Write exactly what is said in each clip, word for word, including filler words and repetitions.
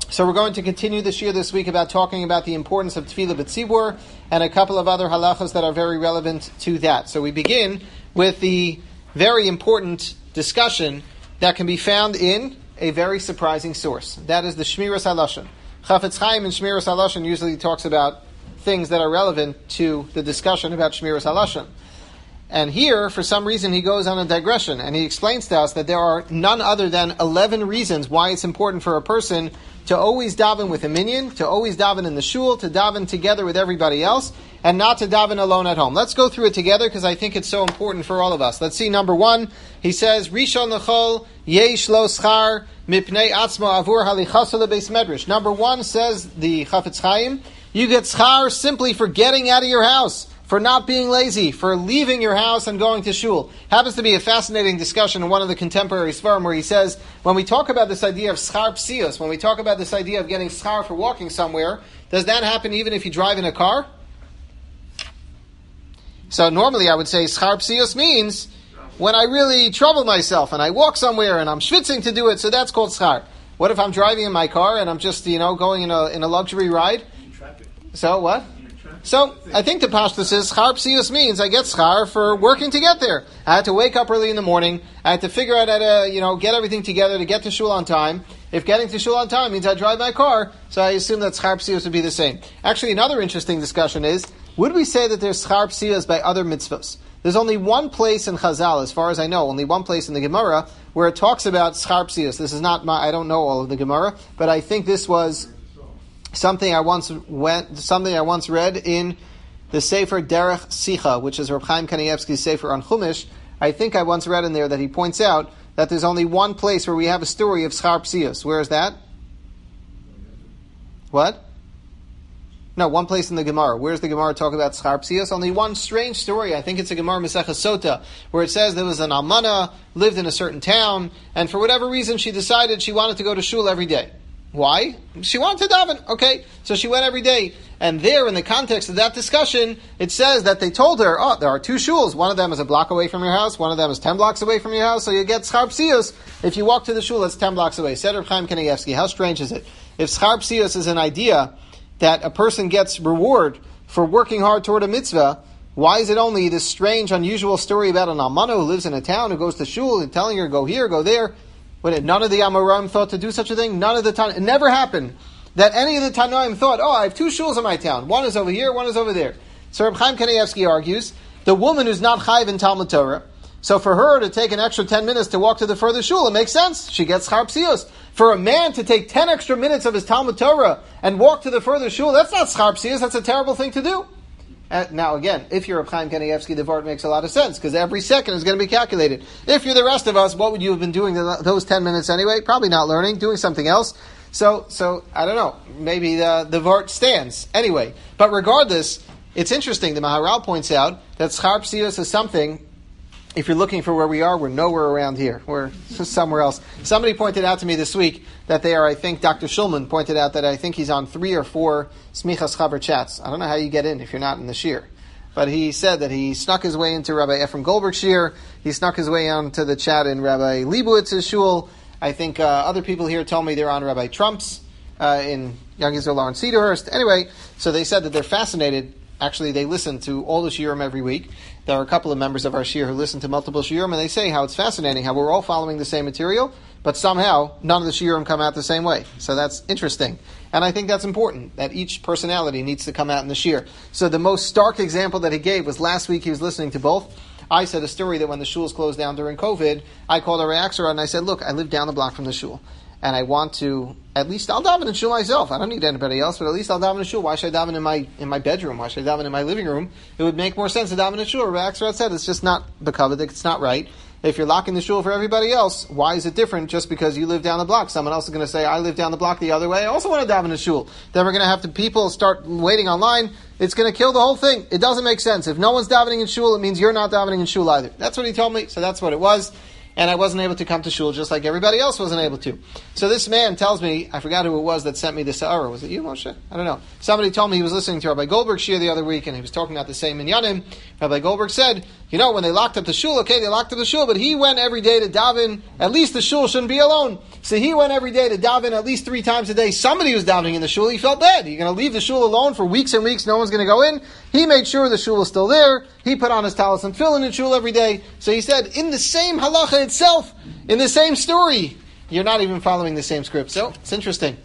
So we're going to continue this year this week about talking about the importance of Tefillah B'tzibur and a couple of other halachas that are very relevant to that. So we begin with the very important discussion that can be found in a very surprising source. That is the Shmiras HaLashon. Chafetz Chaim in Shmiras HaLashon usually talks about things that are relevant to the discussion about Shmiras HaLashon. And here, for some reason, he goes on a digression, and he explains to us that there are none other than eleven reasons why it's important for a person to always daven with a minyan, to always daven in the shul, to daven together with everybody else, and not to daven alone at home. Let's go through it together, because I think it's so important for all of us. Let's see, number one, he says, Rishon l'chol yesh lo schar mipnei atzmo avur halichasa lebeis medrash. Number one, says the Chafetz Chaim, you get schar simply for getting out of your house, for not being lazy, for leaving your house and going to shul. Happens to be a fascinating discussion in one of the contemporary Sfarim where he says, when we talk about this idea of schar psios, when we talk about this idea of getting schar for walking somewhere, does that happen even if you drive in a car? So normally I would say schar psios means when I really trouble myself and I walk somewhere and I'm schwitzing to do it, so that's called schar. What if I'm driving in my car and I'm just, you know, going in a in a luxury ride? So what? So, I think the pashtus is, schar psius means I get schar for working to get there. I had to wake up early in the morning. I had to figure out how to, you know, get everything together to get to shul on time. If getting to shul on time means I drive my car, so I assume that schar psius would be the same. Actually, another interesting discussion is, would we say that there's schar psius by other mitzvahs? There's only one place in Chazal, as far as I know, only one place in the Gemara, where it talks about schar psius. This is not my, I don't know all of the Gemara, but I think this was Something I once went, something I once read in the Sefer Derech Sicha, which is Reb Chaim Kanievsky's Sefer on Chumash. I think I once read in there that he points out that there's only one place where we have a story of schar psius. Where is that? What? No, one place in the Gemara. Where's the Gemara talk about schar psius? Only one strange story. I think it's a Gemara Masechah Sota, where it says there was an almana, lived in a certain town, and for whatever reason she decided she wanted to go to shul every day. Why? She wanted to daven. Okay, so she went every day. And there, in the context of that discussion, it says that they told her, oh, there are two shuls. One of them is a block away from your house. One of them is ten blocks away from your house. So you get schar psius. If you walk to the shul, it's ten blocks away. Said Reb Chaim Kanievsky, how strange is it? If schar psius is an idea that a person gets reward for working hard toward a mitzvah, why is it only this strange, unusual story about an almana who lives in a town, who goes to shul and telling her, go here, go there? When none of the Amoraim thought to do such a thing, none of the Tan- it never happened that any of the Tanoim thought, oh, I have two shuls in my town. One is over here, one is over there. So Reb Chaim Kanievsky argues, the woman who's not chayiv in Talmud Torah, so for her to take an extra ten minutes to walk to the further shul, it makes sense. She gets schar psios. For a man to take ten extra minutes of his Talmud Torah and walk to the further shul, that's not schar psios, that's a terrible thing to do. Uh, now again, if you're Reb Chaim Kanievsky, the Vart makes a lot of sense, because every second is going to be calculated. If you're the rest of us, what would you have been doing th- those ten minutes anyway? Probably not learning, doing something else. So, so I don't know. Maybe the, the Vart stands. Anyway, but regardless, it's interesting. The Maharal points out that schar psios is something, if you're looking for where we are, we're nowhere around here. We're somewhere else. Somebody pointed out to me this week that they are, I think, Doctor Shulman pointed out that I think he's on three or four Smichas Chaber chats. I don't know how you get in if you're not in the shir. But he said that he snuck his way into Rabbi Ephraim Goldberg's shir. He snuck his way onto the chat in Rabbi Leibowitz's shul. I think uh, other people here told me they're on Rabbi Trump's uh, in Young Israel Lawrence Cedarhurst. Anyway, so they said that they're fascinated. Actually, they listen to all the shiurim every week. There are a couple of members of our shir who listen to multiple shiurim, and they say how it's fascinating, how we're all following the same material, but somehow none of the shiurim come out the same way. So that's interesting. And I think that's important, that each personality needs to come out in the shir. So the most stark example that he gave was last week he was listening to both. I said a story that when the shuls closed down during COVID, I called a reaxera and I said, look, I live down the block from the shul. And I want to, at least I'll daven in shul myself. I don't need anybody else, but at least I'll daven in shul. Why should I daven in my in my bedroom? Why should I daven in my living room? It would make more sense to daven in shul. Rabbi Axelrod said it's just not bekavod, it's not right. If you're locking the shul for everybody else, why is it different just because you live down the block? Someone else is going to say, I live down the block the other way. I also want to daven in shul. Then we're going to have the people start waiting online. It's going to kill the whole thing. It doesn't make sense. If no one's davening in shul, it means you're not davening in shul either. That's what he told me, so that's what it was. And I wasn't able to come to shul just like everybody else wasn't able to. So this man tells me, I forgot who it was that sent me this hour. Was it you, Moshe? I don't know. Somebody told me he was listening to Rabbi Goldberg shir the other week, and he was talking about the same minyanim. Rabbi Goldberg said You know, when they locked up the shul, okay, they locked up the shul, but he went every day to daven. At least the shul shouldn't be alone. So he went every day to daven at least three times a day. Somebody was davening in the shul. He felt bad. You're going to leave the shul alone for weeks and weeks. No one's going to go in. He made sure the shul was still there. He put on his talis and tefillin in shul every day. So he said, in the same halacha itself, in the same story, you're not even following the same script. So it's interesting.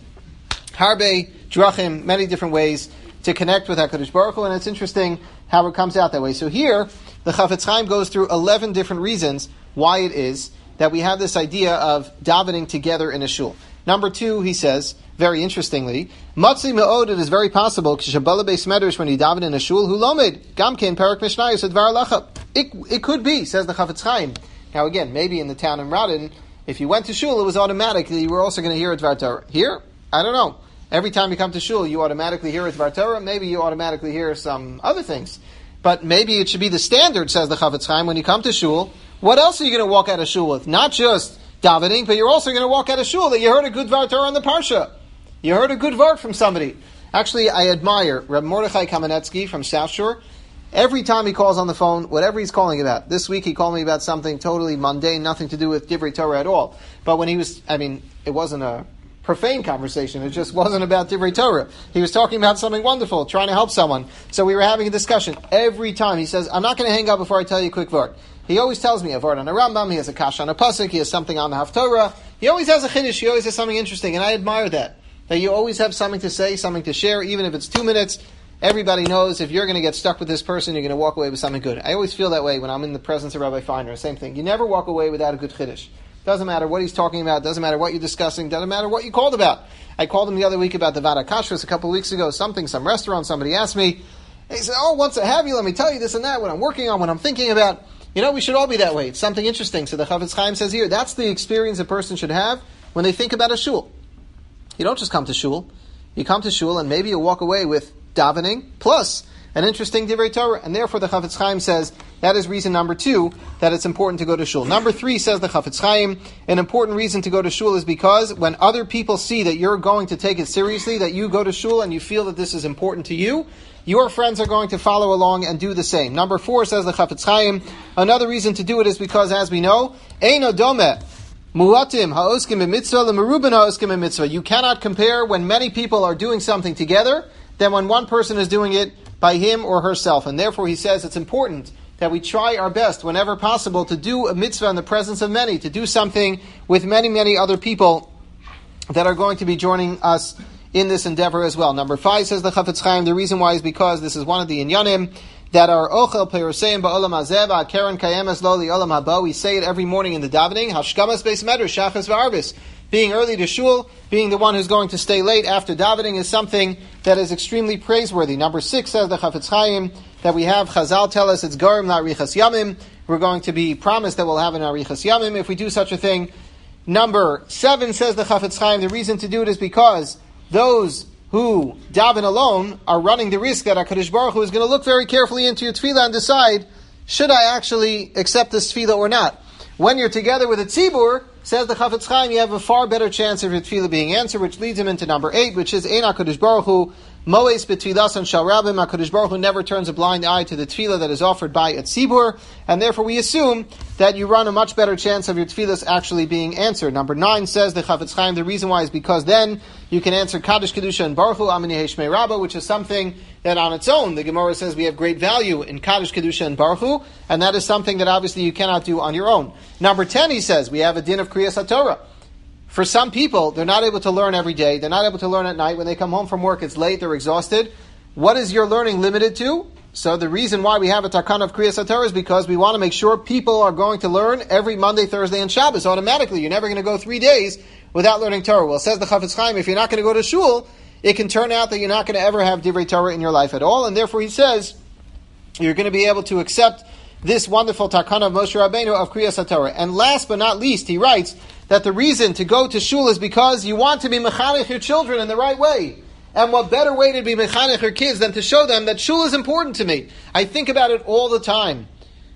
Harbe, drachim, many different ways to connect with HaKadosh Baruch Hu, and it's interesting how it comes out that way. So here, the Chafetz Chaim goes through eleven different reasons why it is that we have this idea of davening together in a shul. Number two, he says, very interestingly, Matzi me'od, it is very possible, Kishabala Beis Medrash, when you daven in a shul, hu lomed, gamkein perak mishnayos advar halacha. It it could be, says the Chafetz Chaim. Now again, maybe in the town in Radin, if you went to shul, it was automatic that you were also going to hear a Dvar Torah. Here, I don't know. Every time you come to shul, you automatically hear a Dvar Torah. Maybe you automatically hear some other things. But maybe it should be the standard, says the Chafetz Chaim, when you come to shul. What else are you going to walk out of shul with? Not just davening, but you're also going to walk out of shul that you heard a good Dvar Torah on the Parsha. You heard a good word from somebody. Actually, I admire Reb Mordechai Kamenetsky from South Shore. Every time he calls on the phone, whatever he's calling about. This week he called me about something totally mundane, nothing to do with Divrei Torah at all. But when he was, I mean, it wasn't a profane conversation. It just wasn't about Divrei Torah. He was talking about something wonderful, trying to help someone. So we were having a discussion. Every time he says, I'm not going to hang up before I tell you a quick word. He always tells me a word on a Rambam, he has a kash on a pasuk, he has something on the Haftorah. He always has a chiddush, he always has something interesting, and I admire that. That you always have something to say, something to share, even if it's two minutes. Everybody knows if you're going to get stuck with this person, you're going to walk away with something good. I always feel that way when I'm in the presence of Rabbi Feiner. Same thing. You never walk away without a good chiddush. Doesn't matter what he's talking about, doesn't matter what you're discussing, doesn't matter what you called about. I called him the other week about the Vada Kashrus a couple of weeks ago, something, some restaurant, somebody asked me. He said, oh, once I have you, let me tell you this and that, what I'm working on, what I'm thinking about. You know, we should all be that way. It's something interesting. So the Chafetz Chaim says here, that's the experience a person should have when they think about a shul. You don't just come to shul. You come to shul and maybe you walk away with davening plus an interesting Divrei Torah. And therefore the Chafetz Chaim says that is reason number two, that it's important to go to shul. Number three, says the Chafetz Chaim, an important reason to go to shul is because when other people see that you're going to take it seriously, that you go to shul and you feel that this is important to you, your friends are going to follow along and do the same. Number four, says the Chafetz Chaim, another reason to do it is because, as we know, Eino Domeh, Muatim ha'oskim b'mitzvah l'merubin ha'oskim b'mitzvah. You cannot compare when many people are doing something together than when one person is doing it by him or herself. And therefore he says it's important that we try our best whenever possible to do a mitzvah in the presence of many, to do something with many, many other people that are going to be joining us in this endeavor as well. Number five, says the Chafetz Chaim, the reason why is because this is one of the inyanim that are ochel peruseim ba'olam hazeh va'keren kayemes lo li'olam haba. We say it every morning in the davening. Hashkamas beis medrash shachas v'arvis. Being early to shul, being the one who's going to stay late after davening is something that is extremely praiseworthy. Number six, says the Chafetz Chaim, that we have Chazal tell us it's garim la'arichas yamim. We're going to be promised that we'll have an arichas yamim if we do such a thing. Number seven, says the Chafetz Chaim, the reason to do it is because those who daven alone are running the risk that HaKadosh Baruch Hu is going to look very carefully into your tefillah and decide, should I actually accept this tefillah or not? When you're together with a tzibur, says the Chafetz Chaim, you have a far better chance of your tefillah being answered, which leads him into number eight, which is Ein HaKadosh Baruch Hu Moes b'tfilas and shal rabim. HaKadosh Baruch Hu never turns a blind eye to the tefillah that is offered by a tzibur, and therefore we assume that you run a much better chance of your tefillahs actually being answered. Number nine, says the Chafetz Chaim, the reason why is because then you can answer Kaddish Kedusha and Baruch Hu Amini Heshmei Rabbah, which is something that on its own, the Gemara says we have great value in Kaddish Kedusha and Baruch Hu, and that is something that obviously you cannot do on your own. Number ten, he says, we have a din of Kriyas HaTorah. For some people, they're not able to learn every day. They're not able to learn at night. When they come home from work, it's late, they're exhausted. What is your learning limited to? So the reason why we have a takana of Kriyas HaTorah is because we want to make sure people are going to learn every Monday, Thursday, and Shabbos automatically. You're never going to go three days without learning Torah. Well, says the Chafetz Chaim, if you're not going to go to shul, it can turn out that you're not going to ever have Divrei Torah in your life at all, and therefore he says you're going to be able to accept this wonderful takana of Moshe Rabbeinu of Kriyas HaTorah. And last but not least, he writes that the reason to go to shul is because you want to be mechanech your children in the right way. And what better way to be mechanech your kids than to show them that shul is important to me? I think about it all the time.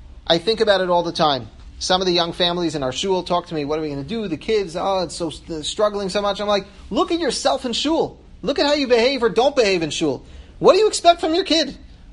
I think about it all the time. Some of the young families in our shul talk to me, what are we going to do? The kids, oh, it's so uh, struggling so much. I'm like, look at yourself in shul. Look at how you behave or don't behave in shul. What do you expect from your kid?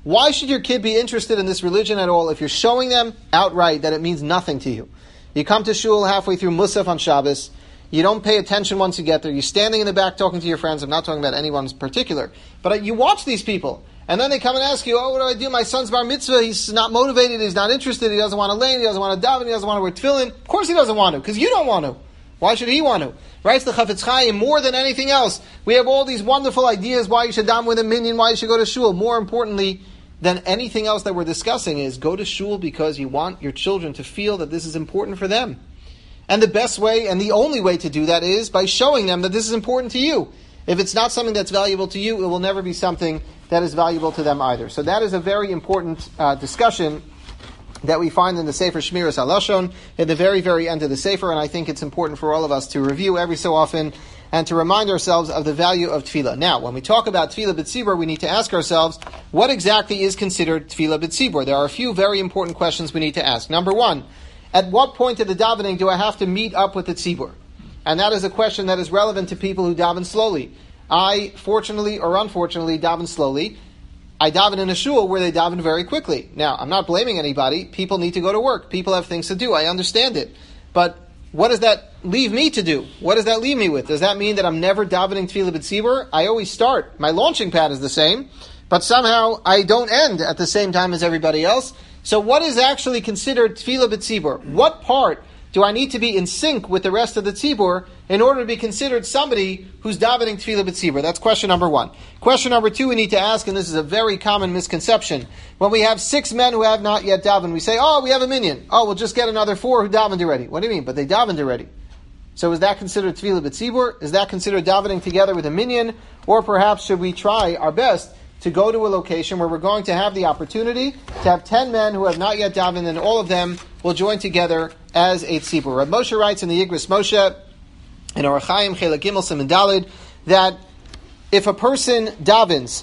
Why should your kid be interested in this religion at all if you're showing them outright that it means nothing to you? You come to shul halfway through Musaf on Shabbos, you don't pay attention once you get there, you're standing in the back talking to your friends, I'm not talking about anyone in particular, but you watch these people, and then they come and ask you, oh, what do I do? My son's bar mitzvah, he's not motivated, he's not interested, he doesn't want to lane, he doesn't want to daven, he doesn't want to wear tefillin. Of course he doesn't want to, because you don't want to. Why should he want to? Writes the Chafetz Chaim, more than anything else, we have all these wonderful ideas why you should daven with a minyan, why you should go to shul. More importantly than anything else that we're discussing is go to shul because you want your children to feel that this is important for them. And the best way and the only way to do that is by showing them that this is important to you. If it's not something that's valuable to you, it will never be something that is valuable to them either. So that is a very important uh, discussion that we find in the Sefer Shmiras HaLashon at the very, very end of the Sefer, and I think it's important for all of us to review every so often and to remind ourselves of the value of tefillah. Now, when we talk about tefillah b'tzibur, we need to ask ourselves, what exactly is considered tefillah b'tzibur? There are a few very important questions we need to ask. Number one, at what point of the davening do I have to meet up with the tzibur? And that is a question that is relevant to people who daven slowly. I, fortunately or unfortunately, daven slowly. I daven in a shul where they daven very quickly. Now, I'm not blaming anybody. People need to go to work. People have things to do. I understand it. But what does that leave me to do? What does that leave me with? Does that mean that I'm never davening tefillah b'tzibur? I always start. My launching pad is the same, but somehow I don't end at the same time as everybody else. So what is actually considered tefillah b'tzibur? What part do I need to be in sync with the rest of the tzibur in order to be considered somebody who's davening tefillah b'tzibur? That's question number one. Question number two we need to ask, and this is a very common misconception. When we have six men who have not yet davened, we say, oh, we have a minyan. Oh, we'll just get another four who davened already. What do you mean? But they davened already. So is that considered tefillah b'tzibur? Is that considered davening together with a minyan? Or perhaps should we try our best to go to a location where we're going to have the opportunity to have ten men who have not yet davened, and all of them will join together as a tzibur. Rav Moshe writes in the Yigris Moshe, in Orach Chaim, Chelek Gimel Siman Daled, that if a person davens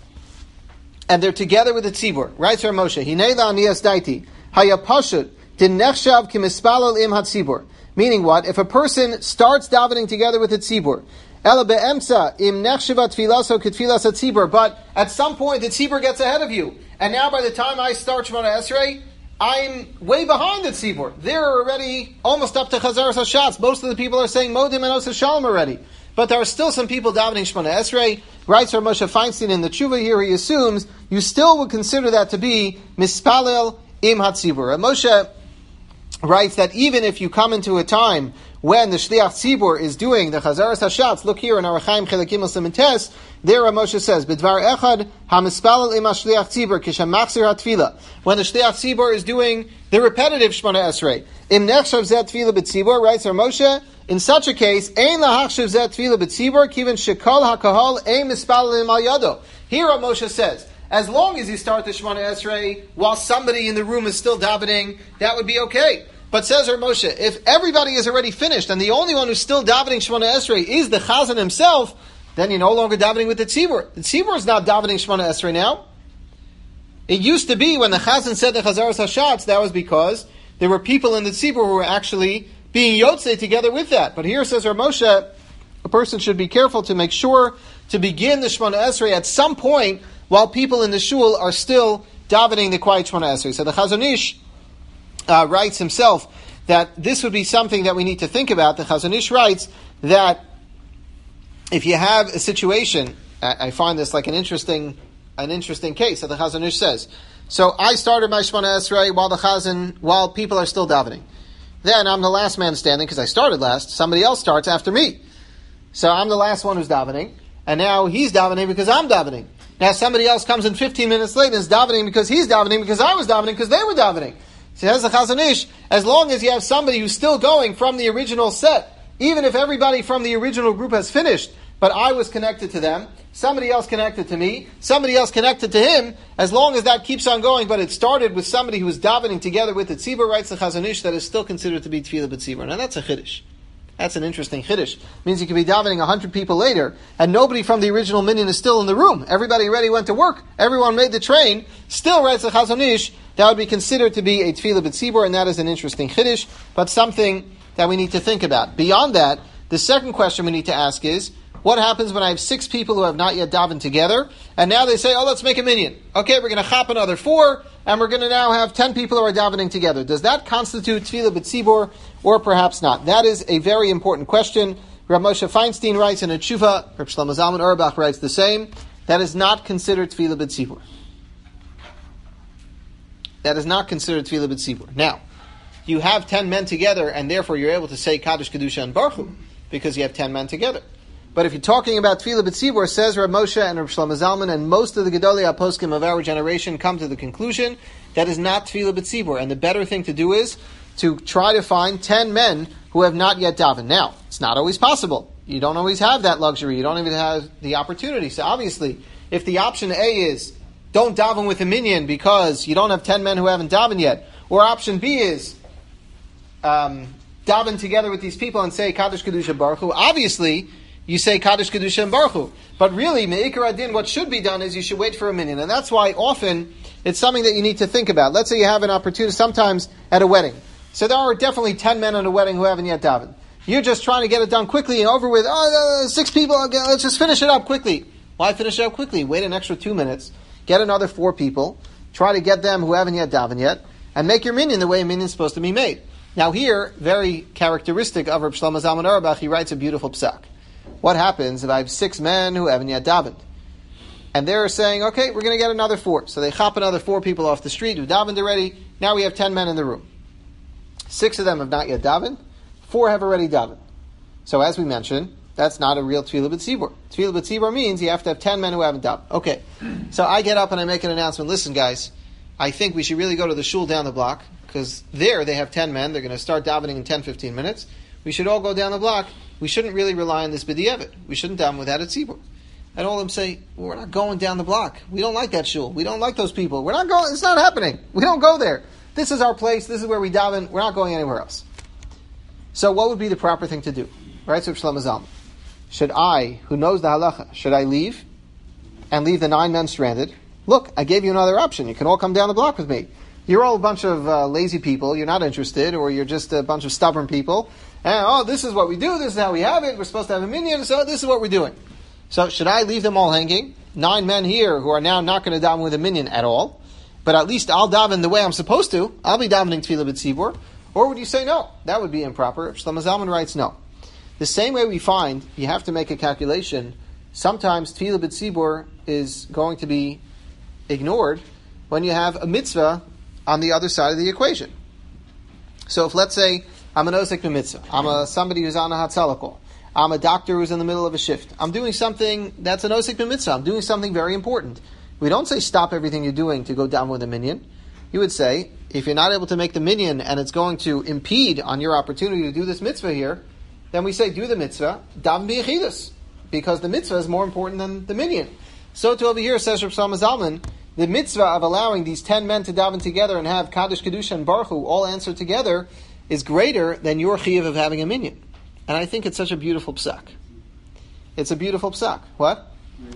and they're together with the tzibur, writes Rav Moshe, Hinei la'aniyas daiti, haya pashut, din nechshav ki mispalel im hatzibur. Meaning what? If a person starts davening together with the tzibur, ela be'emsa im nechshiva tfilaso ketfilas hatzibur, but at some point the tzibur gets ahead of you, and now by the time I start Shemona Esrei, I'm way behind the tzibur. They're already almost up to Chazaras HaShatz. Most of the people are saying Modim and Osa Shalom already. But there are still some people davening Shemona Esrei. Writes Rav Moshe Feinstein in the Tshuva here, he assumes you still would consider that to be Mispalel im hatzibur. Rav Moshe writes that even if you come into a time when the Shliach Tzibur is doing the Chazaras HaShatz, look here in Orach Chaim Chelek Gimel Siman Tes, there Rav Moshe says, B'dvar echad hamispalel im ha-Shliach Tzibur kishamachzir ha-tefillah. When the Shliach Tzibur is doing the repetitive Shemona Esrei, im nechshav zeh tefillah b'tzibur, writes Rav Moshe, in such a case, ein lahachshav zeh tefillah b'tzibur, kiven shekol ha-kahol ein mispalel im al-yado. Here Rav Moshe says, as long as you start the Shemona Esrei while somebody in the room is still davening, that would be okay. But says Rav Moshe, if everybody is already finished and the only one who's still davening Shemona Esrei is the Chazan himself, then you're no longer davening with the tzibur. The tzibur is not davening Shemona Esrei now. It used to be when the Chazan said the Chazaras HaShatz, that was because there were people in the tzibur who were actually being yotzei together with that. But here says Rav Moshe, a person should be careful to make sure to begin the Shemona Esrei at some point while people in the shul are still davening the quiet Shemona Esrei. So the Chazon Ish Uh, writes himself that this would be something that we need to think about. The Chazon Ish writes that if you have a situation, I, I find this like an interesting, an interesting case that the Chazon Ish says. So I started my Shemona Esrei while the Chazan, while people are still davening. Then I'm the last man standing because I started last. Somebody else starts after me. So I'm the last one who's davening, and now he's davening because I'm davening. Now somebody else comes in fifteen minutes later and is davening because he's davening because I was davening because they were davening. Says the Chazon Ish, as long as you have somebody who's still going from the original set, even if everybody from the original group has finished, but I was connected to them, somebody else connected to me, somebody else connected to him, as long as that keeps on going, but it started with somebody who was davening together with the tzibur, writes the Chazon Ish, that is still considered to be tefillah b'tzibur. Now that's a chiddush. That's an interesting chiddush. It means you could be davening a hundred people later, and nobody from the original minyan is still in the room. Everybody already went to work. Everyone made the train. Still, writes the Chazon Ish, that would be considered to be a tefillah b'tzibur, and that is an interesting chiddush, but something that we need to think about. Beyond that, the second question we need to ask is, What happens when I have six people who have not yet davened together, and now they say, oh, let's make a minyan. Okay, we're going to chop another four, and we're going to now have ten people who are davening together. Does that constitute tefillah b'tzibur, or perhaps not? That is a very important question. Rav Moshe Feinstein writes in a tshuva, Rav Shlomo Zalman Auerbach writes the same. That is not considered tefillah b'tzibur. That is not considered tefillah b'tzibur. Now, you have ten men together, and therefore you're able to say Kaddish, Kedusha, and Baruch Hu, because you have ten men together. But if you're talking about tefillah b'tzibur, says Rav Moshe and Rav Shlomo Zalman, and most of the Gedolei HaPoskim of our generation come to the conclusion that is not tefillah b'tzibur, and the better thing to do is to try to find ten men who have not yet davened. Now, it's not always possible. You don't always have that luxury. You don't even have the opportunity. So obviously, if the option A is don't daven with a minyan because you don't have ten men who haven't davened yet, or option B is um, daven together with these people and say Kaddish, Kedusha, Baruch Hu, obviously you say Kaddish, Kedusha, and Baruch Hu. But really, Me'ikar Adin, what should be done is you should wait for a minyan. And that's why often it's something that you need to think about. Let's say you have an opportunity sometimes at a wedding. So there are definitely ten men at a wedding who haven't yet davened. You're just trying to get it done quickly and over with. Oh, uh, six people, okay, let's just finish it up quickly. Why finish it up quickly? Wait an extra two minutes. Get another four people. Try to get them who haven't yet davened yet. And make your minyan the way a minyan is supposed to be made. Now here, very characteristic of Rav Shlomo Zalman Auerbach, he writes a beautiful psak. What happens if I have six men who haven't yet davened? And they're saying, okay, we're going to get another four. So they chop another four people off the street who davened already. Now we have ten men in the room. Six of them have not yet davened. Four have already davened. So as we mentioned, that's not a real tefillah b'tzibur. Tefillah b'tzibur means you have to have ten men who haven't davened. Okay. So I get up and I make an announcement. Listen, guys, I think we should really go to the shul down the block, because there they have ten men. They're going to start davening in ten, fifteen minutes. We should all go down the block. We shouldn't really rely on this b'di'evet. We shouldn't daven without a tzibur. And all of them say, well, we're not going down the block. We don't like that shul. We don't like those people. We're not going, it's not happening. We don't go there. This is our place. This is where we daven. We're not going anywhere else. So what would be the proper thing to do? Right, so Shlomo Zalman. Should I, who knows the halacha, should I leave and leave the nine men stranded? Look, I gave you another option. You can all come down the block with me. You're all a bunch of uh, lazy people. You're not interested, or you're just a bunch of stubborn people. And, oh, this is what we do. This is how we have it. We're supposed to have a minyan, so this is what we're doing. So should I leave them all hanging? Nine men here who are now not going to daven with a minyan at all. But at least I'll daven the way I'm supposed to. I'll be davening tefillah b'tzibur. Or would you say no? That would be improper. Shlomo Zalman writes no. The same way we find, you have to make a calculation. Sometimes tefillah b'tzibur is going to be ignored when you have a mitzvah on the other side of the equation. So if, let's say, I'm an osek b'mitzvah, I'm a somebody who's on a hatzalah call, I'm a doctor who's in the middle of a shift, I'm doing something that's an osek b'mitzvah, I'm doing something very important. We don't say stop everything you're doing to go down with a minyan. You would say, if you're not able to make the minyan and it's going to impede on your opportunity to do this mitzvah here, then we say do the mitzvah, daven b'yechidus, because the mitzvah is more important than the minyan. So to over here, says Rav Shlomo Zalman, the mitzvah of allowing these ten men to daven together and have Kaddish, Kedusha, and Baruch Hu all answer together is greater than your chiyuv of having a minyan. And I think it's such a beautiful psak. It's a beautiful psak. What?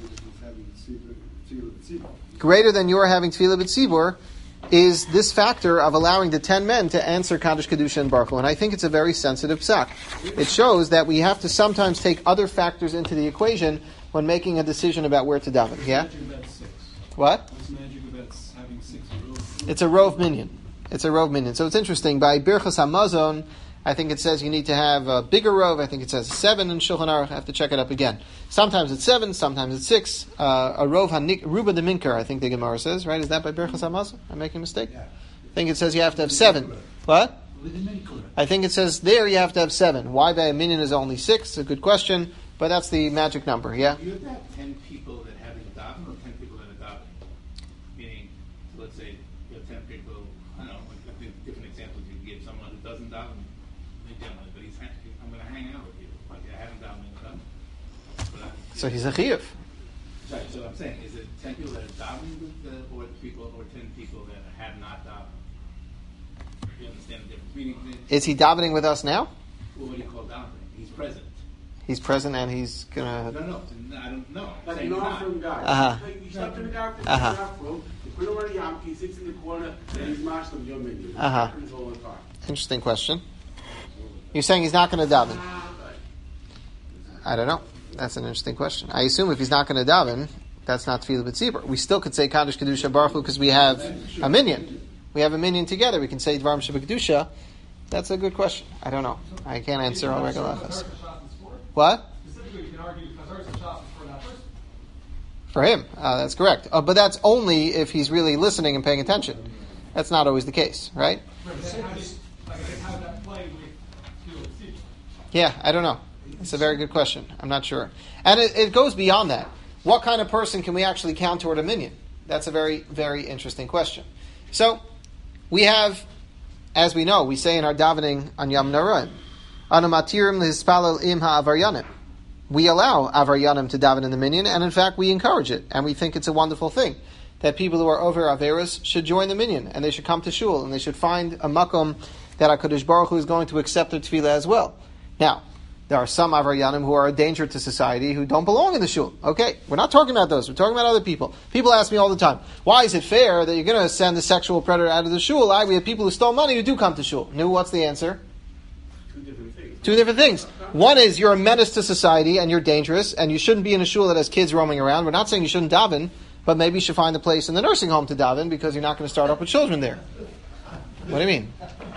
Greater than your having tefillah b'tzibur is this factor of allowing the ten men to answer Kaddish, Kedusha, and Baruch Hu. And I think it's a very sensitive psak. It shows that we have to sometimes take other factors into the equation when making a decision about where to daven. Yeah? What? What's magic about having six rows? It's a rov minyan. It's a rov minyan. So it's interesting. By Birchas HaMazon, I think it says you need to have a bigger rov. I think it says seven in Shulchan Aruch. I have to check it up again. Sometimes it's seven, sometimes it's six. Uh, a rov hanik, ruba de minker, I think the Gemara says, right? Is that by Birchas HaMazon? I'm making a mistake? Yeah. I think it says you have to have seven. What? I think it says there you have to have seven. Why by a minyan is only six? It's a good question, but that's the magic number, yeah? Do you have to have ten people that haven't davened or ten people that are davened? Meaning, so let's say you have ten people, I don't know, I think different examples you can give someone who doesn't daven, but he's, I'm going to hang out with you. Like, I haven't davened with them. So he's a chiyuv. Right, so I'm saying, is it ten people that are davening with the, or people, or ten people that have not davened? You understand the difference? Meaning, Is he davening with us now? well, what do you call davening? He's present. He's present and he's gonna. No, no, I don't know. I'm Like saying an he's not. offering guy. Uh-huh. Like you step in the guy for Uh-huh. the afro, you put him on a yamp, he sits in the corner, and he's marched on your menu. Uh-huh. Happens all the time. Interesting question. You're saying he's not going to daven? I don't know. That's an interesting question. I assume if he's not going to daven, that's not tefillah b'tzibur. We still could say Kaddish Kedusha Baruch Hu because we have a minyan. We have a minyan together. We can say Dvarim Shebekdusha. That's a good question. I don't know. I can't answer all regular lefas. What? Specifically, you can argue because Chazar Shas is for that person. For him, uh, that's correct. Uh, but that's only if he's really listening and paying attention. That's not always the case, right? Yeah, I don't know. It's a very good question. I'm not sure. And it, it goes beyond that. What kind of person can we actually count toward a minyan? That's a very, very interesting question. So, we have, as we know, we say in our davening on Yom Noraim, Anamatirim lihispalel im ha'avaryanim. We allow avaryanim to daven in the minyan, and in fact we encourage it, and we think it's a wonderful thing that people who are over averos should join the minyan, and they should come to shul, and they should find a makom that HaKadosh Baruch Hu is going to accept their tefillah as well. Now, there are some avaryanim who are a danger to society who don't belong in the shul. Okay, we're not talking about those. We're talking about other people. People ask me all the time, why is it fair that you're going to send the sexual predator out of the shul? I, we have people who stole money who do come to shul. No, what's the answer? Two different things. Two different things. One is you're a menace to society and you're dangerous and you shouldn't be in a shul that has kids roaming around. We're not saying you shouldn't daven, but maybe you should find a place in the nursing home to daven because you're not going to start up with children there. What do you mean?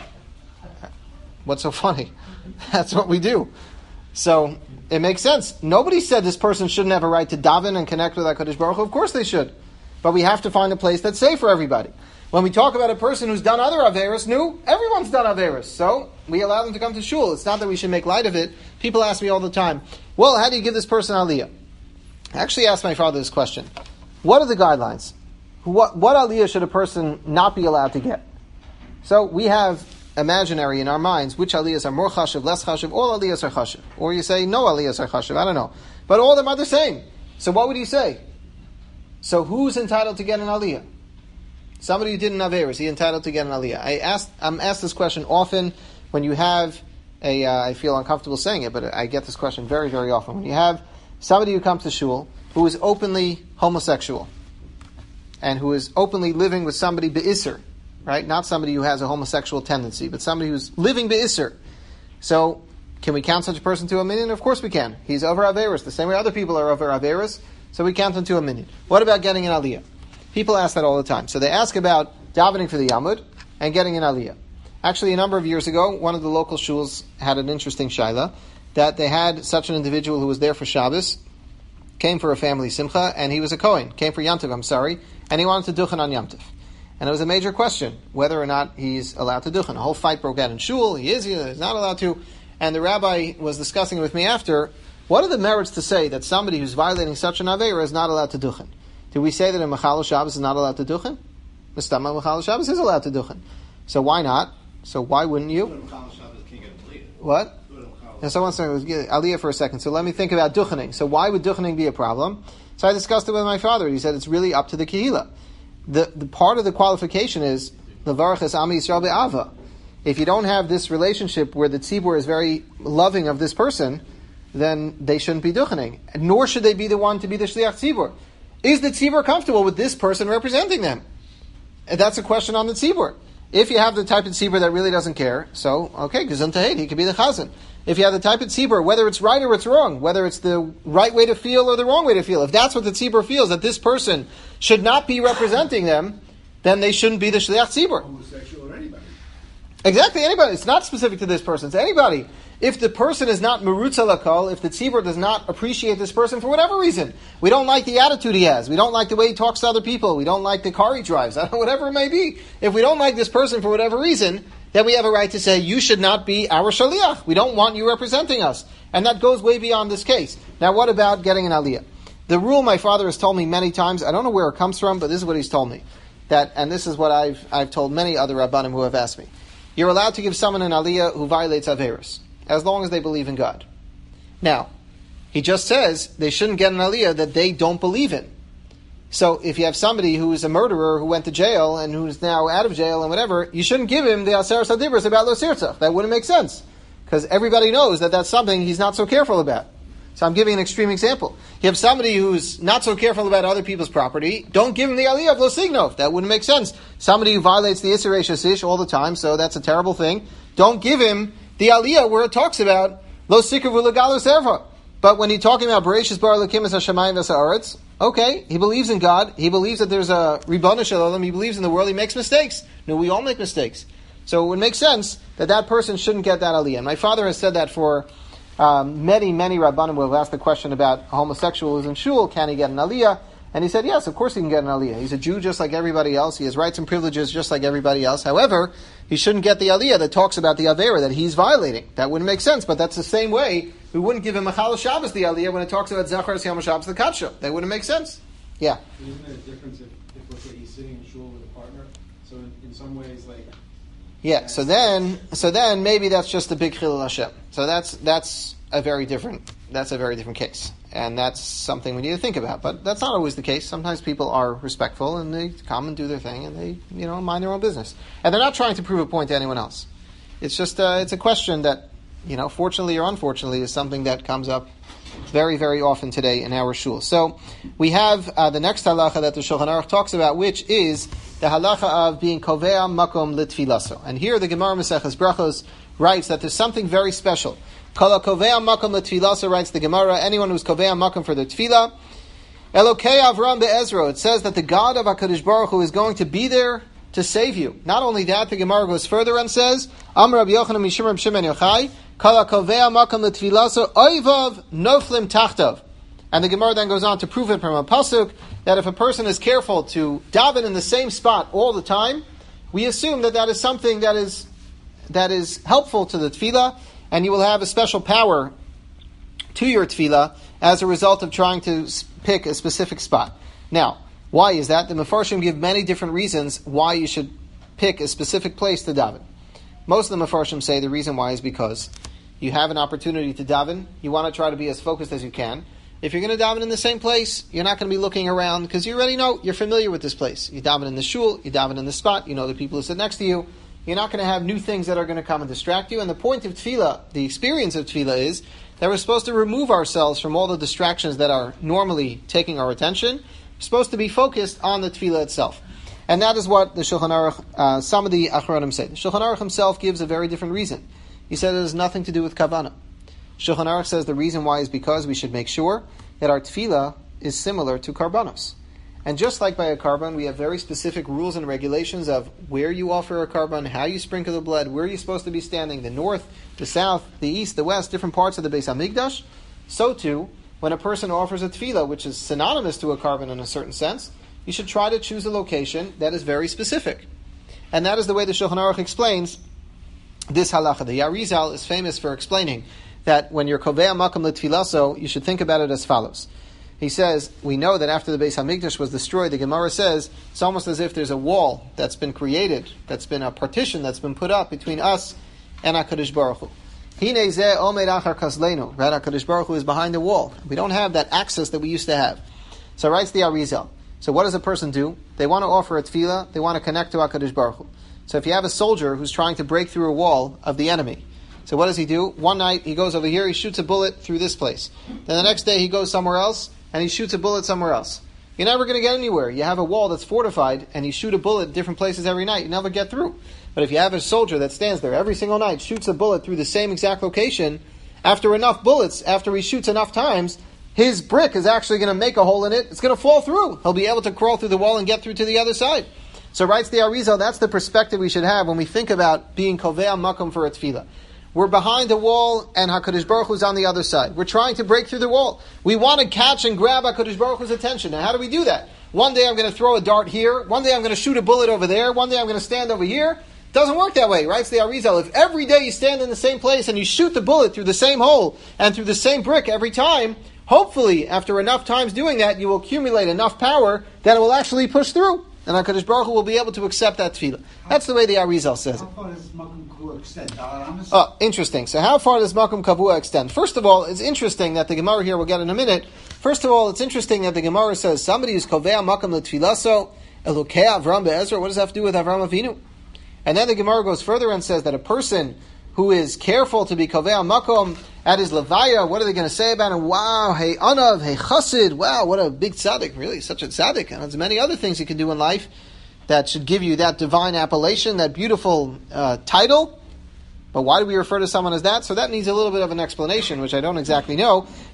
What's so funny? That's what we do. So, it makes sense. Nobody said this person shouldn't have a right to daven and connect with HaKadosh Baruch Hu. Of course they should. But we have to find a place that's safe for everybody. When we talk about a person who's done other averos, no, everyone's done averos. So, we allow them to come to shul. It's not that we should make light of it. People ask me all the time, well, how do you give this person aliyah? I actually asked my father this question. What are the guidelines? What, what aliyah should a person not be allowed to get? So, we have imaginary in our minds which aliyahs are more chashiv, less chashiv. All aliyahs are chashiv. Or you say no aliyahs are chashiv. I don't know. But all of them are the same. So what would you say? So who's entitled to get an aliyah? Somebody who did an aver, is he entitled to get an aliyah? I asked, I'm asked this question often when you have a, uh, I feel uncomfortable saying it, but I get this question very, very often. When you have somebody who comes to shul who is openly homosexual and who is openly living with somebody be'isr, right? Not somebody who has a homosexual tendency, but somebody who's living be'isr. So, can we count such a person to a minyan? Of course we can. He's over averos, the same way other people are over averos, so we count him to a minyan. What about getting an aliyah? People ask that all the time. So they ask about davening for the Yamud and getting an aliyah. Actually, a number of years ago, one of the local shuls had an interesting shaila, that they had such an individual who was there for Shabbos, came for a family simcha, and he was a Kohen, came for Yom Tov, I'm sorry, and he wanted to duchen on Yom Tov. And it was a major question, whether or not he's allowed to duchen. A whole fight broke out in shul, he is, he is not allowed to, and the rabbi was discussing it with me after, what are the merits to say that somebody who's violating such an aveira is not allowed to duchen? Do we say that a Mechal Shabbos is not allowed to duchen? Mistama Mechal Shabbos is allowed to duchen. So why not? So why wouldn't you? What? Now someone said aliyah for a second. So let me think about duchening. So why would duchening be a problem? So I discussed it with my father. He said it's really up to the kehila. The the part of the qualification is levarach es ami Yisrael be'ava. If you don't have this relationship where the tzibur is very loving of this person, then they shouldn't be duchening. Nor should they be the one to be the shliach tzibur. Is the tzibur comfortable with this person representing them? And that's a question on the tzibur. If you have the type of tzibur that really doesn't care, so, okay, gezun tahid, he could be the chazan. If you have the type of tzibur, whether it's right or it's wrong, whether it's the right way to feel or the wrong way to feel, if that's what the tzibur feels, that this person should not be representing them, then they shouldn't be the shliach tzibur. Homosexual or anybody. Exactly, anybody. It's not specific to this person. It's anybody. If the person is not merutz lakol, if the tzibur does not appreciate this person for whatever reason, we don't like the attitude he has, we don't like the way he talks to other people, we don't like the car he drives, whatever it may be. If we don't like this person for whatever reason, then we have a right to say, you should not be our shaliach. We don't want you representing us. And that goes way beyond this case. Now what about getting an aliyah? The rule my father has told me many times, I don't know where it comes from, but this is what he's told me. That, and this is what I've I've told many other rabbanim who have asked me. You're allowed to give someone an aliyah who violates averos, as long as they believe in God. Now, he just says they shouldn't get an aliyah that they don't believe in. So if you have somebody who is a murderer who went to jail and who's now out of jail and whatever, you shouldn't give him the Aser Sadibros about Lo Sirtzach. That wouldn't make sense. Because everybody knows that that's something he's not so careful about. So I'm giving an extreme example. You have somebody who's not so careful about other people's property, don't give him the aliyah of Lo Signov. That wouldn't make sense. Somebody who violates the Isser Reishis Ish all the time, so that's a terrible thing. Don't give him the aliyah where it talks about Lo Sikrav U'Legalu Serva. But when he's talking about Bereshis bara Elokim es hashamayim v'ha'aretz, okay, he believes in God. He believes that there's a Ribbana shel Olam. He believes in the world. He makes mistakes. No, we all make mistakes. So it would make sense that that person shouldn't get that aliyah. And my father has said that for um, many, many Rabbanim who have asked the question about homosexual who's in shul, can he get an aliyah? And he said, yes, of course he can get an aliyah. He's a Jew just like everybody else. He has rights and privileges just like everybody else. However, he shouldn't get the aliyah that talks about the avera that he's violating. That wouldn't make sense, but that's the same way we wouldn't give him a Chal Shabbos the aliyah when it talks about Zachar Yom Shabbos the Katsha. That wouldn't make sense. Yeah. Isn't there a difference if, if let's say he's sitting in shul with a partner? So in, in some ways, like... Yeah, so then, so then maybe that's just a big Chilul Hashem. So that's, that's a very different, that's a very different case. And that's something we need to think about. But that's not always the case. Sometimes people are respectful and they come and do their thing and they, you know, mind their own business. And they're not trying to prove a point to anyone else. It's just, uh, it's a question that, you know, fortunately or unfortunately is something that comes up very, very often today in our shul. So we have uh, the next halacha that the Shulchan Aruch talks about, which is the halacha of being kovea makom litfilaso. And here the Gemara Maseches Brachos writes that there's something very special. Kala kovea makom litfilaso, writes the Gemara, anyone who's kovea makom for their tefillah. Elokei Avram be'ezro, it says that the God of HaKadosh Baruch Hu is going to be there to save you. Not only that, the Gemara goes further and says, Amar Rabbi Yochanan mishum Reb Shimon Yochai, Kala kovea makom litfilaso, oivav noflim tachtav. And the Gemara then goes on to prove it from a pasuk that if a person is careful to daven in the same spot all the time, we assume that that is something that is that is helpful to the tefillah, and you will have a special power to your tefillah as a result of trying to pick a specific spot. Now, why is that? The Mefarshim give many different reasons why you should pick a specific place to daven. Most of the Mefarshim say the reason why is because you have an opportunity to daven, you want to try to be as focused as you can. If you're going to daven in the same place, you're not going to be looking around because you already know, you're familiar with this place. You daven in the shul, you daven in the spot, you know the people who sit next to you. You're not going to have new things that are going to come and distract you. And the point of tefillah, the experience of tefillah is that we're supposed to remove ourselves from all the distractions that are normally taking our attention. We're supposed to be focused on the tefillah itself. And that is what the Shulchan Aruch, uh, some of the Achronim say. The Shulchan Aruch himself gives a very different reason. He said it has nothing to do with kavanah. Shulchan Aruch says the reason why is because we should make sure that our tefillah is similar to karbanos. And just like by a karban, we have very specific rules and regulations of where you offer a karban, how you sprinkle the blood, where you're supposed to be standing, the north, the south, the east, the west, different parts of the Beis HaMikdash. So too, when a person offers a tefillah, which is synonymous to a karban in a certain sense, you should try to choose a location that is very specific. And that is the way the Shulchan Aruch explains this halacha. The Arizal is famous for explaining that when you're kovea makam l'tfilaso, you should think about it as follows. He says, we know that after the Beis HaMikdash was destroyed, the Gemara says, it's almost as if there's a wall that's been created, that's been a partition that's been put up between us and HaKadosh Baruch Hu. Hine zeh omed achar kasleinu. Right, HaKadosh Baruch Hu is behind the wall. We don't have that access that we used to have. So writes the Arizal. So what does a person do? They want to offer a tefillah, they want to connect to HaKadosh Baruch Hu. So if you have a soldier who's trying to break through a wall of the enemy, so what does he do? One night he goes over here, he shoots a bullet through this place. Then the next day he goes somewhere else, and he shoots a bullet somewhere else. You're never going to get anywhere. You have a wall that's fortified, and you shoot a bullet at different places every night. You never get through. But if you have a soldier that stands there every single night, shoots a bullet through the same exact location, after enough bullets, after he shoots enough times, his brick is actually going to make a hole in it. It's going to fall through. He'll be able to crawl through the wall and get through to the other side. So writes the Arizal, that's the perspective we should have when we think about being kovea makom for a tefillah. We're behind the wall, and HaKadosh Baruch Hu is on the other side. We're trying to break through the wall. We want to catch and grab HaKadosh Baruch Hu's attention. Now, how do we do that? One day I'm going to throw a dart here. One day I'm going to shoot a bullet over there. One day I'm going to stand over here. It doesn't work that way, right? It's the Arizal. If every day you stand in the same place and you shoot the bullet through the same hole and through the same brick every time, hopefully, after enough times doing that, you will accumulate enough power that it will actually push through. And HaKadosh Baruch Hu will be able to accept that tefillah. That's the way the Arizal says it. How far does Makom Kavua extend? Oh, interesting. So how far does Makom Kavua extend? First of all, it's interesting that the Gemara here, we'll get in a minute. First of all, it's interesting that the Gemara says, somebody who's kovea makom l'tfilaso, elokei Avram be'ezra, what does that have to do with Avram Avinu? And then the Gemara goes further and says that a person who is careful to be kovea makom at his levaya, what are they going to say about him? Wow, hey anav, hey chassid, wow, what a big tzaddik, really, such a tzaddik. And there's many other things you can do in life that should give you that divine appellation, that beautiful uh, title. But why do we refer to someone as that? So that needs a little bit of an explanation, which I don't exactly know.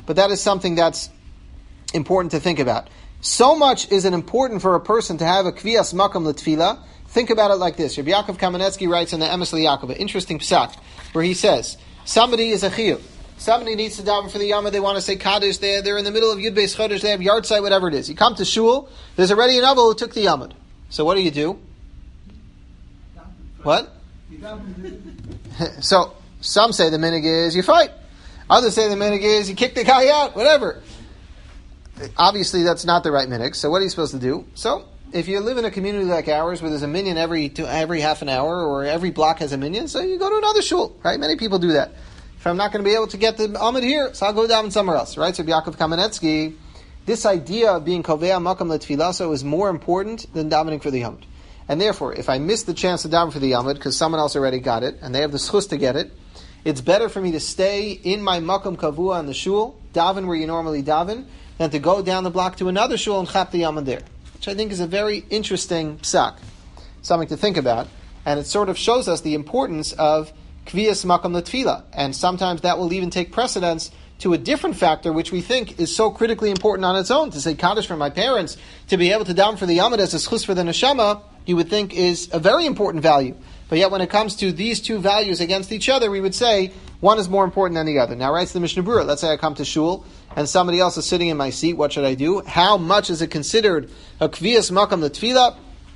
but that is something that's important to think about. So much is it important for a person to have a kviyas makam l'tfila. Think about it like this. Rabbi Yaakov Kamenetsky writes in the Emes L'Yaakov, an interesting psak, where he says, somebody is a chiyuv. Somebody needs to daven for the Yama, they want to say Kaddish, they're, they're in the middle of Yud Beis Chodesh, they have yard site, whatever it is. You come to shul, there's already an Avel who took the Yamud. So what do you do? What? So, some say the minig is you fight. Others say the minig is you kick the guy out, whatever. Obviously, that's not the right minig. So what are you supposed to do? So, if you live in a community like ours, where there's a minyan every two, every half an hour, or every block has a minyan, so you go to another shul, right? Many people do that. If I'm not going to be able to get the Amud here, so I'll go down somewhere else, right? So Yaakov Kamenetsky, this idea of being Kovea Makam L'Tfilaso is more important than davening for the Yamud. And therefore, if I miss the chance to daven for the Yamud, because someone else already got it, and they have the schus to get it, it's better for me to stay in my Makam Kavua in the shul, daven where you normally daven, than to go down the block to another shul and chap the Yamud there. Which I think is a very interesting psak. Something to think about. And it sort of shows us the importance of Kviyas Makam L'Tfila. And sometimes that will even take precedence to a different factor, which we think is so critically important on its own. To say Kaddish for my parents, to be able to daven for the Yamud as a schus for the Neshama, you would think is a very important value. But yet when it comes to these two values against each other, we would say one is more important than the other. Now writes the Mishnah Berurah, let's say I come to shul, and somebody else is sitting in my seat, what should I do? How much is it considered a Kviyas Makam L'Tfila?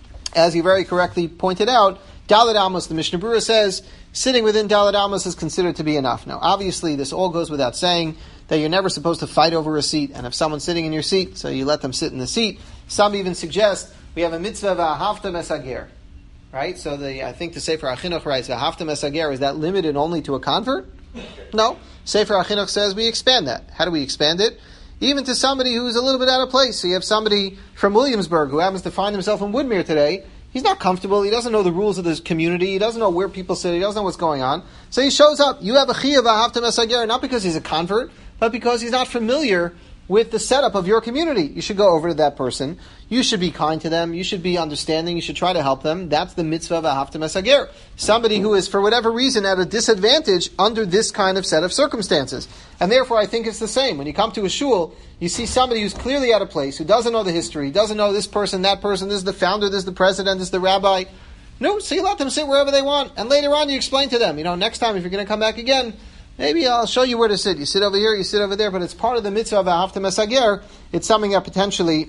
As you very correctly pointed out, Daled Amos, the Mishnah Berurah says, sitting within Daled Amos is considered to be enough. Now, obviously, this all goes without saying that you're never supposed to fight over a seat, and if someone's sitting in your seat, so you let them sit in the seat. Some even suggest we have a mitzvah v'ahavta mesager, right? So the I think the Sefer HaChinuch writes v'ahavta mesager, is that limited only to a convert? No. Sefer HaChinuch says we expand that. How do we expand it? Even to somebody who's a little bit out of place. So you have somebody from Williamsburg who happens to find himself in Woodmere today. He's not comfortable. He doesn't know the rules of this community. He doesn't know where people sit. He doesn't know what's going on. So he shows up. You have a chiyuv v'ahavta mesager, not because he's a convert, but because he's not familiar with the setup of your community. You should go over to that person. You should be kind to them. You should be understanding. You should try to help them. That's the mitzvah v'ahavta mesager. Somebody who is, for whatever reason, at a disadvantage under this kind of set of circumstances. And therefore, I think it's the same. When you come to a shul, you see somebody who's clearly out of place, who doesn't know the history, doesn't know this person, that person, this is the founder, this is the president, this is the rabbi. No, so you let them sit wherever they want. And later on, you explain to them, you know, next time if you're going to come back again, maybe I'll show you where to sit. You sit over here, you sit over there, but it's part of the mitzvah of v'ahavta mesager. It's something that potentially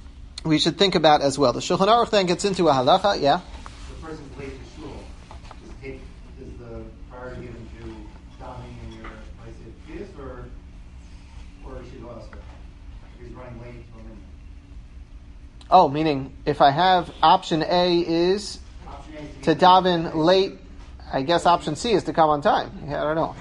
we should think about as well. The Shulchan Aruch then gets into a halacha, yeah? The person's late to shul. Is, take, is the priority given to davening in your place of kids, or or should go elsewhere? If he's running late to a minute. Oh, meaning if I have option A is Option A is to get daven late, I guess option C is to come on time. Yeah, I don't know.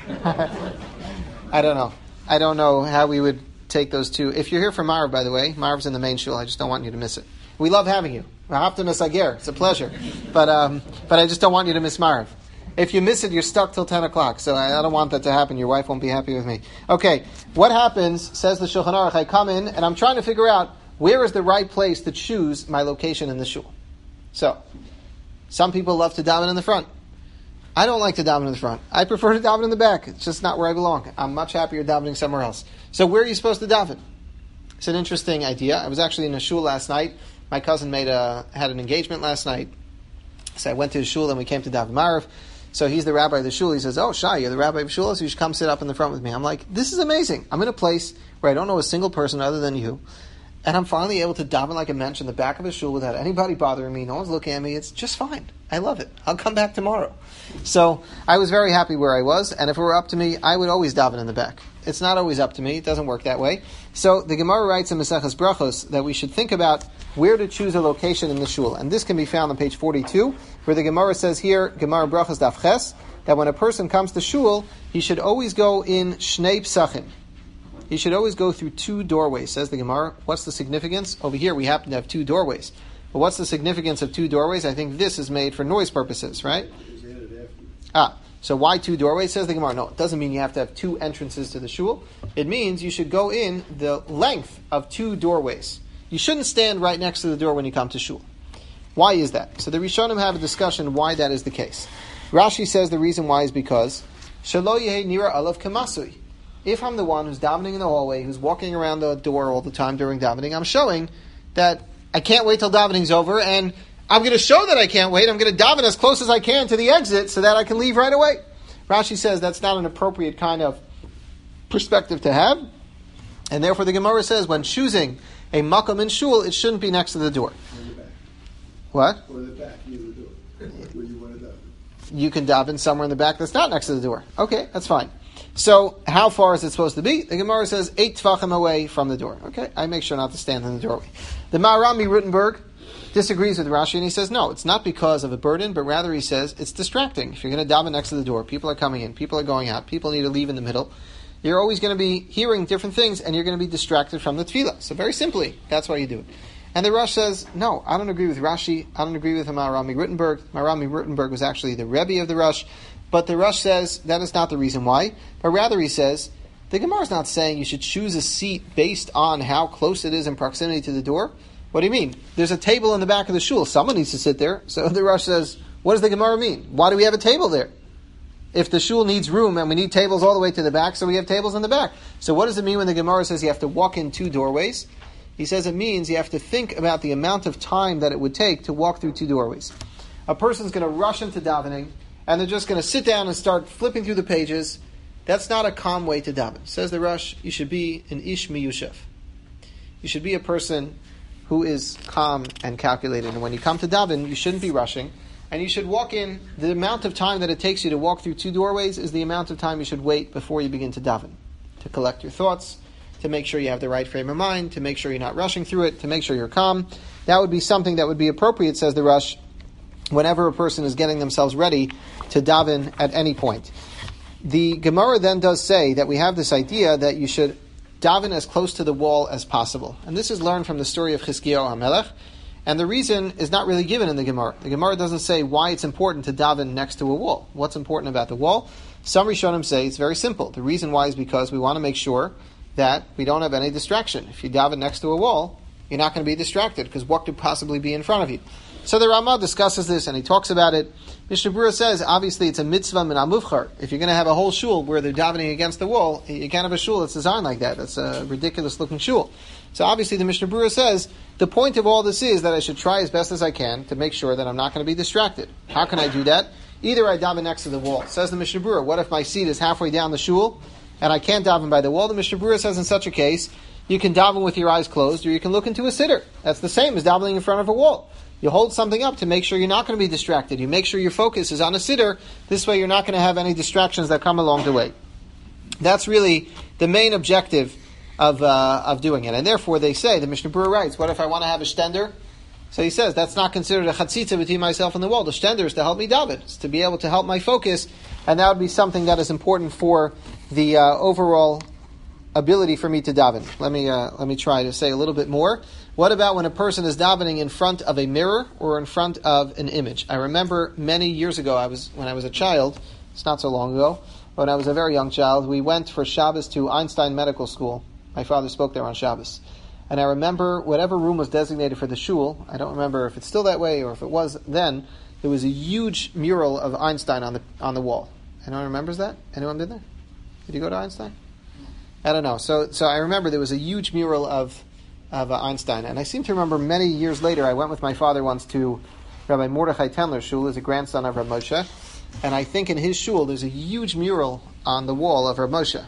I don't know. I don't know how we would take those two. If you're here for Marv, by the way, Marv's in the main shul. I just don't want you to miss it. We love having you. V'ahavta mesager. It's a pleasure. But um, but I just don't want you to miss Marv. If you miss it, you're stuck till ten o'clock. So I, I don't want that to happen. Your wife won't be happy with me. Okay, what happens, says the Shulchan Aruch, I come in and I'm trying to figure out where is the right place to choose my location in the shul. So, some people love to daven in the front. I don't like to daven in the front. I prefer to daven in the back. It's just not where I belong. I'm much happier davening somewhere else. So where are you supposed to daven? It's an interesting idea. I was actually in a shul last night. My cousin made a had an engagement last night. So I went to his shul and we came to daven Marav. So he's the rabbi of the shul. He says, "Oh, Shai, you're the rabbi of the shul, so you should come sit up in the front with me." I'm like, this is amazing. I'm in a place where I don't know a single person other than you. And I'm finally able to daven like a mensch in the back of a shul without anybody bothering me. No one's looking at me. It's just fine. I love it. I'll come back tomorrow. So I was very happy where I was. And if it were up to me, I would always daven in the back. It's not always up to me. It doesn't work that way. So the Gemara writes in Maseches Brachos that we should think about where to choose a location in the shul. And this can be found on page forty-two, where the Gemara says here, Gemara Brachos Daf Ches, that when a person comes to shul, he should always go in Shnei Psachim. He should always go through two doorways, says the Gemara. What's the significance? Over here we happen to have two doorways. But what's the significance of two doorways? I think this is made for noise purposes, right? Ah, so why two doorways, says the Gemara? No, it doesn't mean you have to have two entrances to the shul. It means you should go in the length of two doorways. You shouldn't stand right next to the door when you come to shul. Why is that? So the Rishonim have a discussion why that is the case. Rashi says the reason why is because Shelo Yehei Nira Alav Kamasui. if I'm the one who's davening in the hallway, who's walking around the door all the time during davening, I'm showing that I can't wait till davening's over, and I'm going to show that I can't wait. I'm going to daven as close as I can to the exit so that I can leave right away. Rashi says that's not an appropriate kind of perspective to have, and therefore the Gemara says when choosing a makom in shul, it shouldn't be next to the door. Or the back. What? Or the back near the door. Where you want to daven. You can daven somewhere in the back that's not next to the door. Okay, that's fine. So, how far is it supposed to be? The Gemara says eight tvachim away from the door. Okay, I make sure not to stand in the doorway. The Maharami Rutenberg disagrees with Rashi, and he says, no, it's not because of a burden, but rather he says it's distracting. If you're going to daven next to the door, people are coming in, people are going out, people need to leave in the middle. You're always going to be hearing different things, and you're going to be distracted from the tefillah. So very simply, that's why you do it. And the Rosh says, no, I don't agree with Rashi, I don't agree with Maharami Rutenberg. Maharami Rutenberg was actually the Rebbe of the Rosh, but the Rosh says that is not the reason why, but rather he says, the Gemara is not saying you should choose a seat based on how close it is in proximity to the door. What do you mean? There's a table in the back of the shul. Someone needs to sit there. So the Rosh says, what does the Gemara mean? Why do we have a table there? If the shul needs room and we need tables all the way to the back, so we have tables in the back. So what does it mean when the Gemara says you have to walk in two doorways? He says it means you have to think about the amount of time that it would take to walk through two doorways. A person's going to rush into davening, and they're just going to sit down and start flipping through the pages. That's not a calm way to daven. Says the Rosh, you should be an ish miyushev. You should be a person who is calm and calculated. And when you come to daven, you shouldn't be rushing. And you should walk in, the amount of time that it takes you to walk through two doorways is the amount of time you should wait before you begin to daven. To collect your thoughts, to make sure you have the right frame of mind, to make sure you're not rushing through it, to make sure you're calm. That would be something that would be appropriate, says the Rosh, whenever a person is getting themselves ready to daven at any point. The Gemara then does say that we have this idea that you should daven as close to the wall as possible. And this is learned from the story of Chizkiyahu HaMelech. And the reason is not really given in the Gemara. The Gemara doesn't say why it's important to daven next to a wall. What's important about the wall? Some Rishonim say it's very simple. The reason why is because we want to make sure that we don't have any distraction. If you daven next to a wall, you're not going to be distracted, because what could possibly be in front of you? So the Ramah discusses this, and he talks about it. Mishnah Berurah says, obviously it's a mitzvah min amuvchar. If you're going to have a whole shul where they're davening against the wall, you can't have a shul that's designed like that. That's a ridiculous looking shul. So obviously the Mishnah Berurah says, the point of all this is that I should try as best as I can to make sure that I'm not going to be distracted. How can I do that? Either I daven next to the wall. Says the Mishnah Berurah, what if my seat is halfway down the shul, and I can't daven by the wall? The Mishnah Berurah says in such a case, you can daven with your eyes closed, or you can look into a siddur. That's the same as davening in front of a wall. You hold something up to make sure you're not going to be distracted. You make sure your focus is on a siddur. This way you're not going to have any distractions that come along the way. That's really the main objective of uh, of doing it. And therefore they say, the Mishnah Berurah writes, what if I want to have a shtender? So he says, that's not considered a chatzitza between myself and the wall. The shtender is to help me daven. It's to be able to help my focus. And that would be something that is important for the uh, overall ability for me to daven. Let me uh, let me try to say a little bit more. What about when a person is davening in front of a mirror or in front of an image? I remember many years ago, I was when I was a child, it's not so long ago, when I was a very young child, we went for Shabbos to Einstein Medical School. My father spoke there on Shabbos. And I remember whatever room was designated for the shul, I don't remember if it's still that way or if it was then, there was a huge mural of Einstein on the on the wall. Anyone remembers that? Anyone been there? Did you go to Einstein? I don't know. So so I remember there was a huge mural of of uh, Einstein. And I seem to remember many years later, I went with my father once to Rabbi Mordechai Tendler's shul, as a grandson of Rav Moshe. And I think in his shul, there's a huge mural on the wall of Rav Moshe.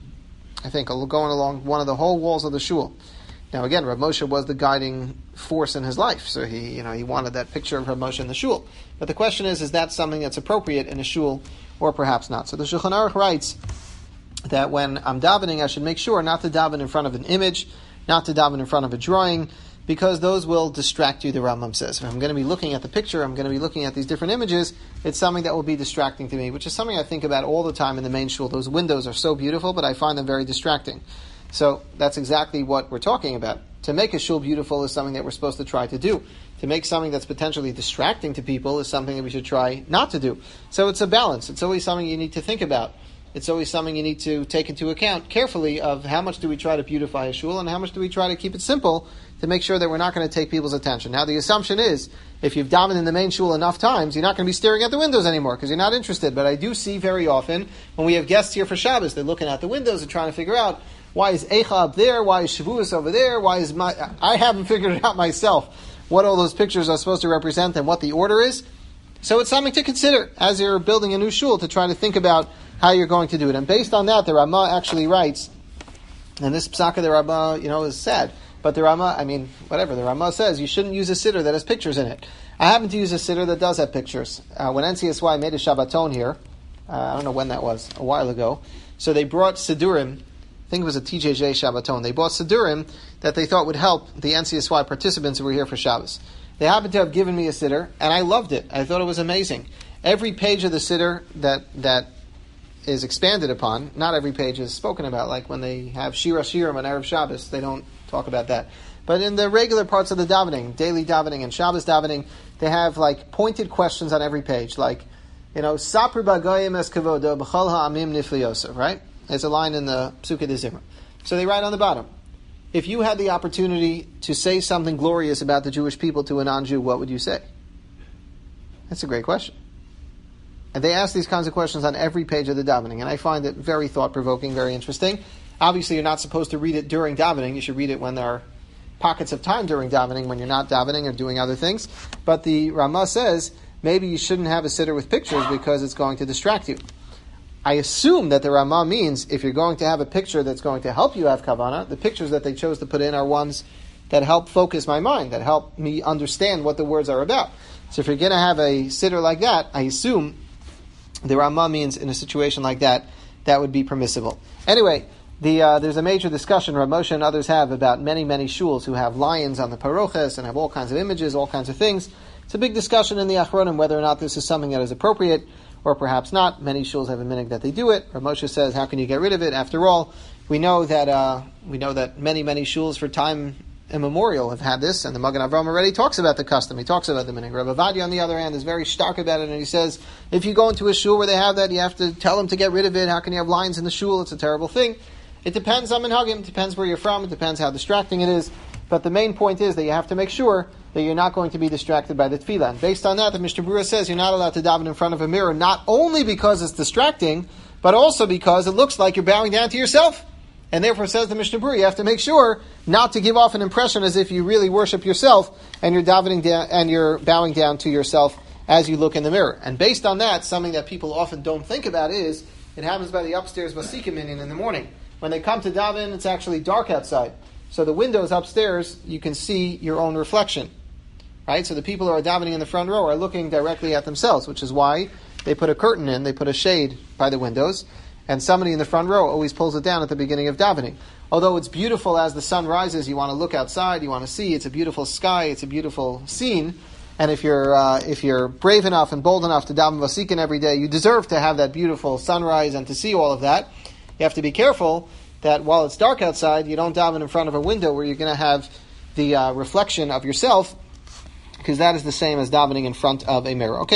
I think going along one of the whole walls of the shul. Now again, Rav Moshe was the guiding force in his life. So he, you know, he wanted that picture of Rav Moshe in the shul. But the question is, is that something that's appropriate in a shul or perhaps not? So the Shulchan Aruch writes that when I'm davening, I should make sure not to daven in front of an image, not to daven in front of a drawing, because those will distract you, the Rambam says. If I'm going to be looking at the picture, I'm going to be looking at these different images, it's something that will be distracting to me, which is something I think about all the time in the main shul. Those windows are so beautiful, but I find them very distracting. So that's exactly what we're talking about. To make a shul beautiful is something that we're supposed to try to do. To make something that's potentially distracting to people is something that we should try not to do. So it's a balance. It's always something you need to think about. It's always something you need to take into account carefully of how much do we try to beautify a shul and how much do we try to keep it simple to make sure that we're not going to take people's attention. Now, the assumption is, if you've davened in the main shul enough times, you're not going to be staring at the windows anymore because you're not interested. But I do see very often, when we have guests here for Shabbos, they're looking at the windows and trying to figure out, why is Eicha up there? Why is Shavuos over there? Why is my... I haven't figured it out myself, what all those pictures are supposed to represent and what the order is. So it's something to consider as you're building a new shul, to try to think about how you're going to do it. And based on that, the Ramah actually writes, and this Psaka the Ramah, you know, is sad, but the Ramah, I mean, whatever, the Ramah says you shouldn't use a siddur that has pictures in it. I happen to use a siddur that does have pictures. Uh, when N C S Y made a Shabbaton here, uh, I don't know when that was, a while ago, so they brought siddurim, I think it was a T J J Shabbaton, they bought siddurim that they thought would help the N C S Y participants who were here for Shabbos. They happened to have given me a siddur, and I loved it. I thought it was amazing. Every page of the siddur that that is expanded upon, not every page is spoken about, like when they have Shira Shirim on Erev Shabbos, they don't talk about that. But in the regular parts of the davening, daily davening and Shabbos davening, they have like pointed questions on every page, like, you know, Sapri Bagayim es Kavodo, B'chol ha'amim nifliosa, right? There's a line in the Psukei de Zimra. So they write on the bottom, if you had the opportunity to say something glorious about the Jewish people to a non-Jew, what would you say? That's a great question. And they ask these kinds of questions on every page of the davening, and I find it very thought-provoking, very interesting. Obviously, you're not supposed to read it during davening. You should read it when there are pockets of time during davening, when you're not davening or doing other things. But the Ramah says, maybe you shouldn't have a siddur with pictures because it's going to distract you. I assume that the Ramah means if you're going to have a picture that's going to help you have kavanah, the pictures that they chose to put in are ones that help focus my mind, that help me understand what the words are about. So if you're going to have a siddur like that, I assume the Ramah means in a situation like that, that would be permissible. Anyway, the uh, there's a major discussion Rav Moshe and others have about many, many shuls who have lions on the paroches and have all kinds of images, all kinds of things. It's a big discussion in the Achronim whether or not this is something that is appropriate or perhaps not. Many shuls have a minhag that they do it. Rav Moshe says, how can you get rid of it? After all, we know that uh, we know that many, many shuls for time immemorial have had this, and the Magen Avraham already talks about the custom. He talks about the minhag. Rav Avadia, on the other hand, is very stark about it, and he says, if you go into a shul where they have that, you have to tell them to get rid of it. How can you have lions in the shul? It's a terrible thing. It depends on minhagim. It depends where you're from. It depends how distracting it is. But the main point is that you have to make sure that you're not going to be distracted by the tefillah. And based on that, the Mishnah Berurah says you're not allowed to daven in front of a mirror, not only because it's distracting, but also because it looks like you're bowing down to yourself. And therefore, says the Mishnah Berurah, you have to make sure not to give off an impression as if you really worship yourself and you're davening down and you're bowing down to yourself as you look in the mirror. And based on that, something that people often don't think about is it happens by the upstairs Vasikim minyan in the morning. When they come to daven, it's actually dark outside. So the windows upstairs, you can see your own reflection. Right? So the people who are davening in the front row are looking directly at themselves, which is why they put a curtain in, they put a shade by the windows, and somebody in the front row always pulls it down at the beginning of davening. Although it's beautiful as the sun rises, you want to look outside, you want to see, it's a beautiful sky, it's a beautiful scene, and if you're uh, if you're brave enough and bold enough to daven Vasikin every day, you deserve to have that beautiful sunrise and to see all of that. You have to be careful that while it's dark outside, you don't daven in front of a window where you're going to have the uh, reflection of yourself, because that is the same as davening in front of a mirror. Okay.